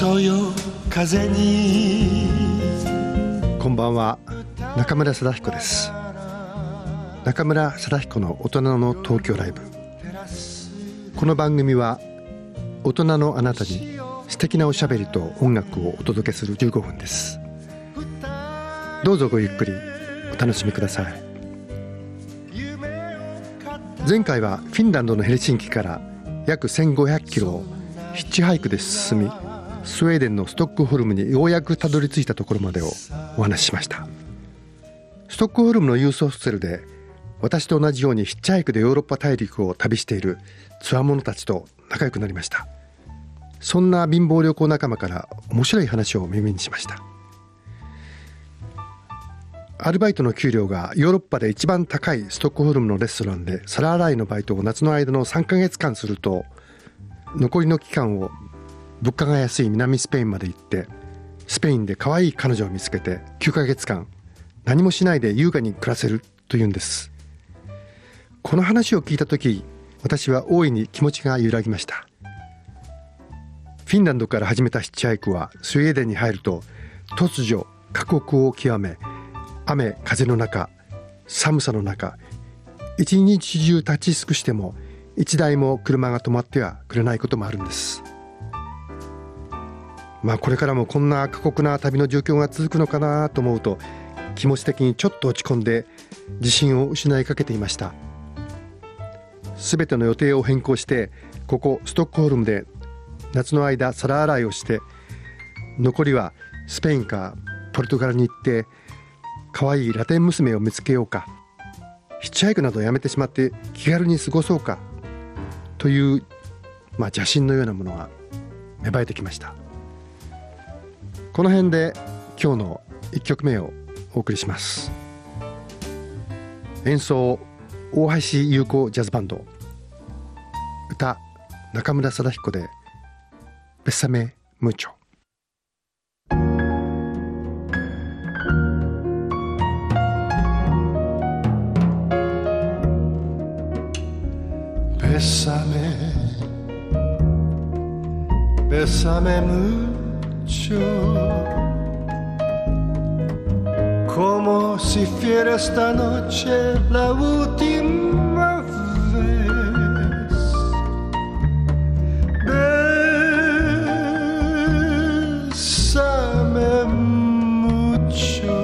そよ風に。 こんばんは、中村貞彦です。中村貞彦の大人の東京ライブ。この番組は大人のあなたに素敵なおしゃべりと音楽をお届けする15分です。どうぞごゆっくりお楽しみください。前回はフィンランドのヘルシンキから約1500キロをヒッチハイクで進み、スウェーデンのストックホルムにようやくたどり着いたところまでをお話ししました。ストックホルムのユースホステルで私と同じようにヒッチハイクでヨーロッパ大陸を旅しているツアー者たちと仲良くなりました。そんな貧乏旅行仲間から面白い話を耳にしました。アルバイトの給料がヨーロッパで一番高いストックホルムのレストランで皿洗いのバイトを夏の間の3ヶ月間すると、残りの期間を物価が安い南スペインまで行ってスペインで可愛い彼女を見つけて9ヶ月間何もしないで優雅に暮らせるというんです。この話を聞いた時、私は大いに気持ちが揺らぎました。フィンランドから始めたヒッチハイクはスウェーデンに入ると突如過酷を極め、雨風の中、寒さの中、一日中立ち尽くしても一台も車が止まってはくれないこともあるんです。これからもこんな過酷な旅の状況が続くのかなと思うと、気持ち的にちょっと落ち込んで自信を失いかけていました。すべての予定を変更してここストックホルムで夏の間皿洗いをして、残りはスペインかポルトガルに行って可愛いラテン娘を見つけようか、ヒッチハイクなどをやめてしまって気軽に過ごそうかという、邪心のようなものが芽生えてきました。この辺で今日の1曲目をお送りします。演奏大橋優子ジャズバンド、歌中村貞彦でBésame mucho。 Bésame mucho, como si fuera esta noche la última vez. Bésame mucho,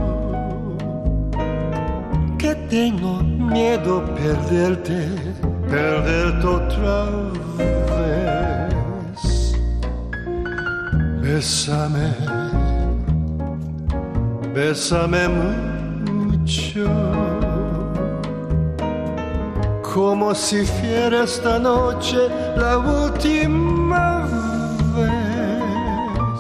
que tengo miedo perderte otra vez. Bésame mucho, como si fuera esta noche la última vez.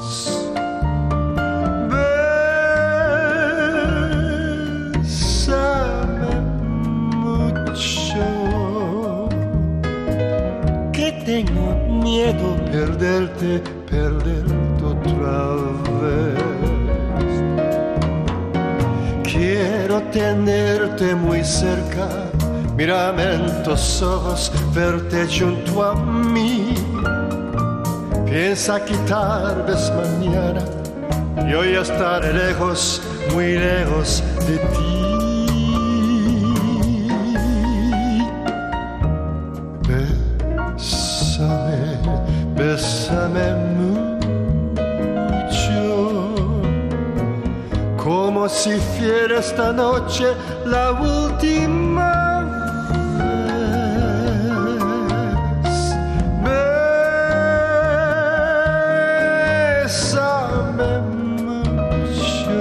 Bésame mucho, que tengo miedo perderte otra vez. Quiero tenerte muy cerca, mírame en tus ojos, verte junto a mí. Piensa que tal vez mañana yo ya estaré lejos, muy lejos de ti. Bésame mucho, como si fuera esta noche la última vez. Bésame mucho,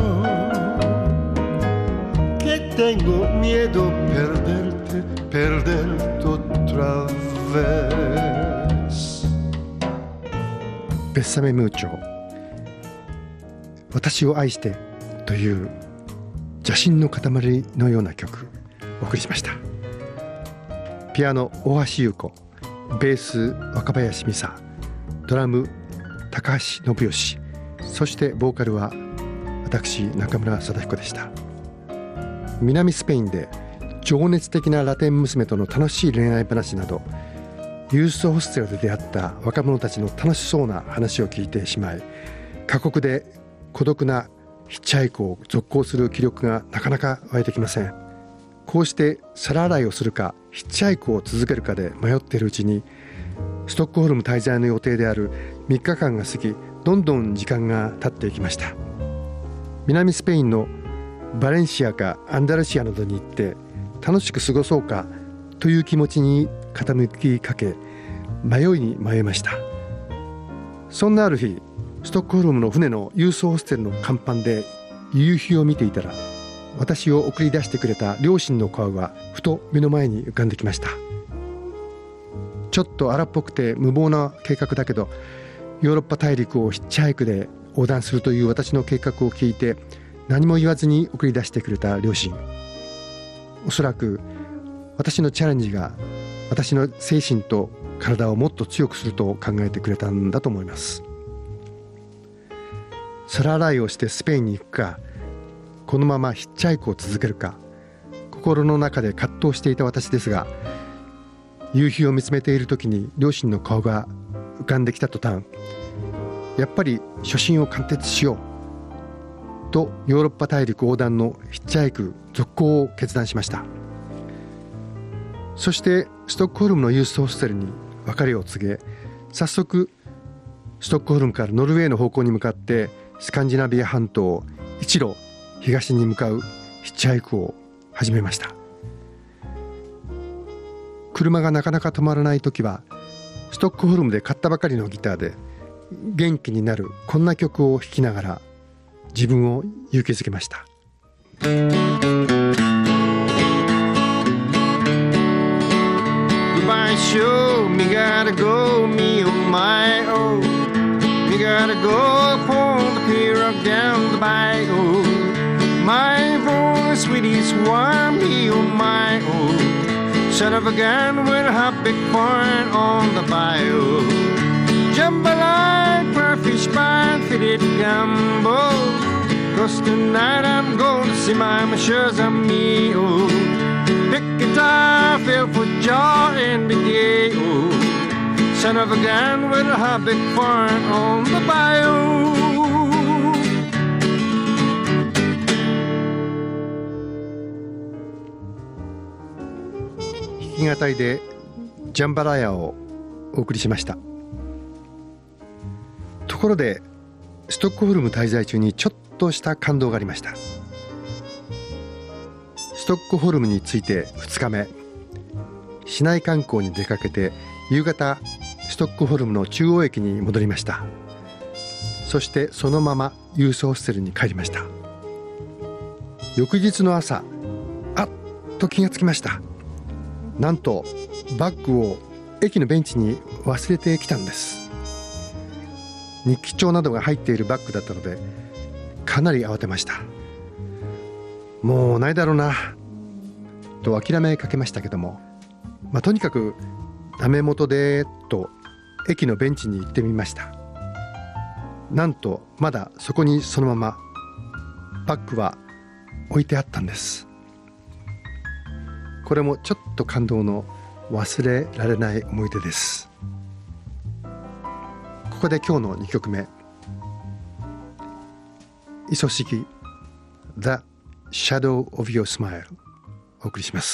que tengo miedo perderte otra vez. Bésame mucho、私を愛してという邪心の塊のような曲お送りしました。ピアノ大橋優子、ベース若林美沙、ドラム高橋信義、そしてボーカルは私中村貞彦でした。南スペインで情熱的なラテン娘との楽しい恋愛話など、 ユースホステルで出会った若者たちの楽しそうな話を聞いてしまい、過酷で孤独なヒッチハイクを続行する気力がなかなか湧いてきません。こうして皿洗いをするかヒッチハイクを続けるかで迷っているうちに、ストックホルム滞在の予定である3日間が過ぎ、どんどん時間が経っていきました。南スペインのバレンシアかアンダルシアなどに行って楽しく過ごそうかという気持ちに傾きかけ、迷いに迷いました。そんなある日、ストックホルムの船のユースホステルの甲板で夕日を見ていたら、私を送り出してくれた両親の顔がふと目の前に浮かんできました。ちょっと荒っぽくて無謀な計画だけど、ヨーロッパ大陸をヒッチハイクで横断するという私の計画を聞いて、何も言わずに送り出してくれた両親、おそらく私のチャレンジが私の精神と体をもっと強くすると考えてくれたんだと思います。皿洗いをしてスペインに行くか、このままヒッチハイクを続けるか、心の中で葛藤していた私ですが、夕日を見つめている時に両親の顔が浮かんできた途端、やっぱり初心を貫徹しようと、ヨーロッパ大陸横断のヒッチハイク続行を決断しました。そしてストックホルムのユースホステルに別れを告げ、早速ストックホルムからノルウェーの方向に向かってスカンジナビア半島を一路東に向かうヒッチハイクを始めました。車がなかなか止まらない時は、ストックホルムで買ったばかりのギターで元気になるこんな曲を弾きながら自分を勇気づけました。 Goodbye show, me gotta go, me oh my oh, me gotta go upon the pier up down the bayou. My boy, sweetie's warm, me oh my oh, son of a gun with a big barn on the bayou. Jambalaya, fish pie, fitted gumbo. 'Cause tonight I'm going to see my Mashers amigo. Pick guitar, feel for jaw and be gay. Oh, son of a gun with a big barn on the bayou. 弾き語りでジャンバラヤをお送りしました。ところでストックホルム滞在中にちょっとした感動がありました。ストックホルムに着いて2日目、市内観光に出かけて夕方ストックホルムの中央駅に戻りました。そしてそのままユースホステルに帰りました。翌日の朝、あっと気がつきました。なんとバッグを駅のベンチに忘れてきたんです。日記帳などが入っているバッグだったので、かなり慌てました。もうないだろうなと諦めかけましたけども、とにかくダメ元でと駅のベンチに行ってみました。なんとまだそこにそのままバッグは置いてあったんです。これもちょっと感動の忘れられない思い出です。ここで今日の2曲目、磯式 The Shadow of Your Smile お送りします。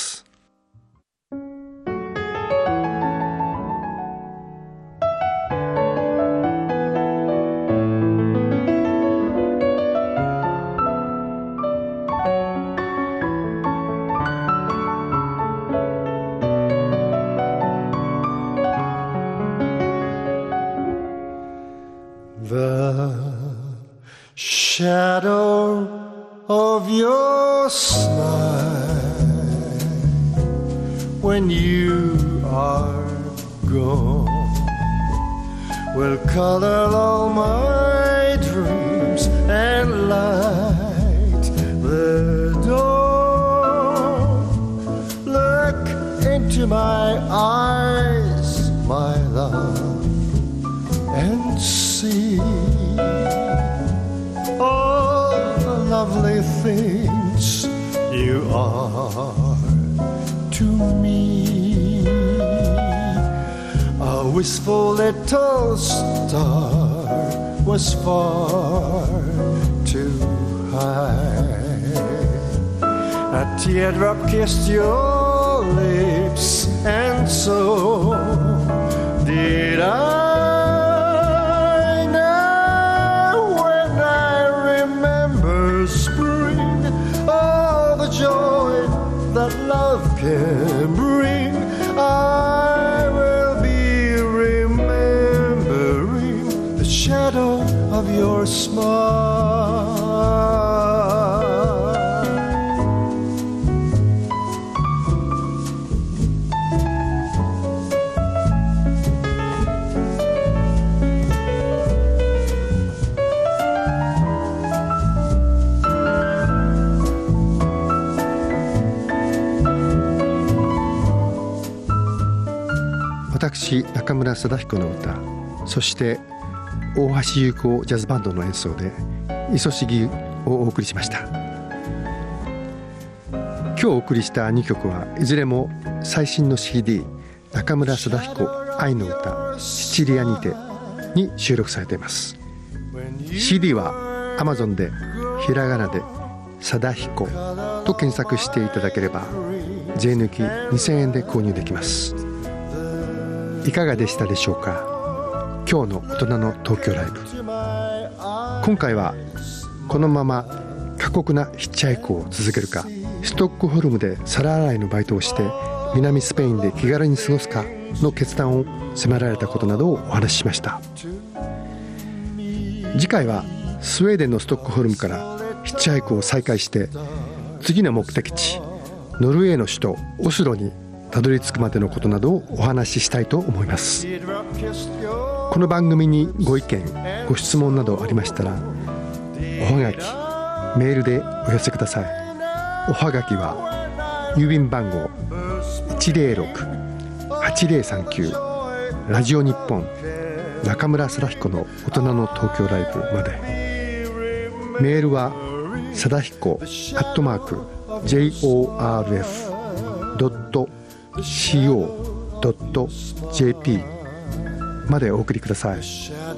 Shadow of your smile when you are gone will color all my dreams and light the dawn. Look into my eyes, my love, and see all the lovely things you are to me. wistful little star was far too high. A teardrop kissed your lips, and so did I. Now when I remember spring, all the joy that love can bring, I will be remembering the shadow of your smile. 私中村貞彦の歌、そして大橋優子ジャズバンドの演奏でいそしぎをお送りしました。今日お送りした2曲はいずれも最新の CD 中村貞彦愛の歌シチリアにてに収録されています。 CD は Amazon でひらがなで貞彦と検索していただければ税抜き2000円で購入できます。いかがでしたでしょうか。今日の大人の東京ライブ、今回はこのまま過酷なヒッチハイクを続けるか、ストックホルムで皿洗いのバイトをして南スペインで気軽に過ごすかの決断を迫られたことなどをお話ししました。次回はスウェーデンのストックホルムからヒッチハイクを再開して次の目的地ノルウェーの首都オスロにたどり着くまでのことなどをお話ししたいと思います。この番組にご意見ご質問などありましたらおはがきメールでお寄せください。おはがきは郵便番号 106-8039 ラジオ日本中村貞彦の大人の東京ライブまで。メールは貞彦@jorf.co.jp までお送りください。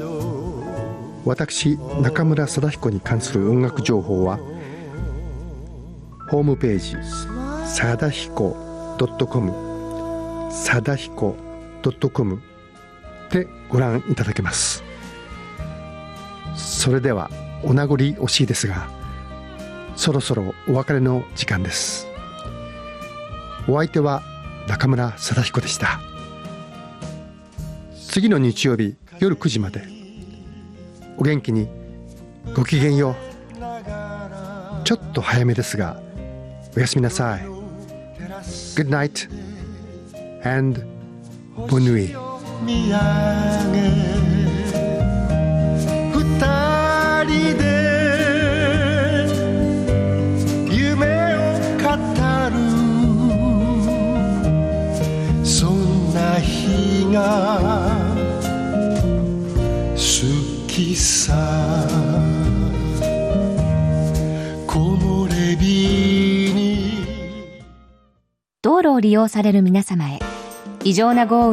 私中村貞彦に関する音楽情報はホームページ貞彦 .com 貞彦 .com でご覧いただけます。それではお名残惜しいですがそろそろお別れの時間です。お相手は中村貞彦でした。次の日曜日夜9時までお元気にごきげんよう。ちょっと早めですがおやすみなさい。 Good night and bonne nuit。 二人で夢を語るそんな日が好きさ。木漏れ日に道路を利用される皆様へ異常な豪雨